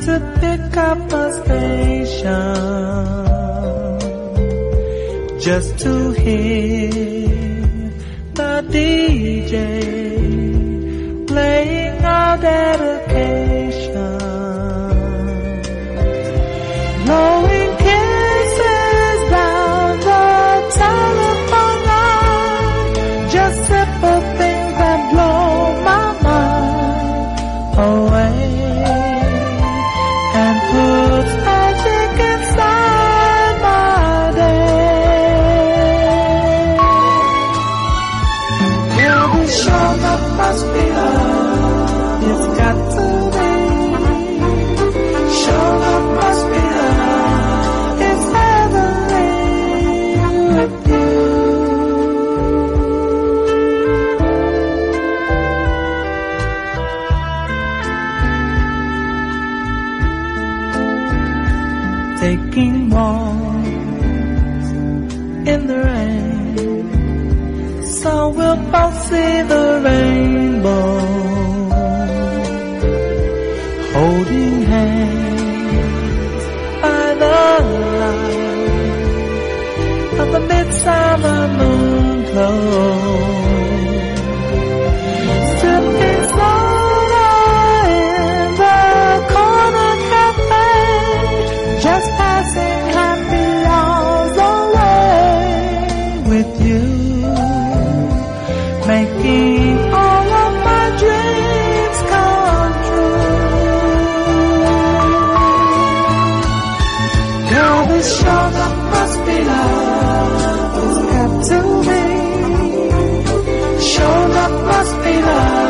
to pick up a station just to hear the DJ playing our dedication, blowing kisses down the telephone line, just simple things that blow my mind away and puts magic inside my day. Yeah, this sure enough must be love. It's got to be. Sure enough must be love. It's heavenly with you. Taking walks in the rain, so we'll both see the rainbow. Holding hands by the light of the midsummer moon glow, sipping soda in the corner cafe, just passing happy hours away with you, making all of my dreams come true. Girl, this sure enough must be love. It's got to be. Sure enough must be love.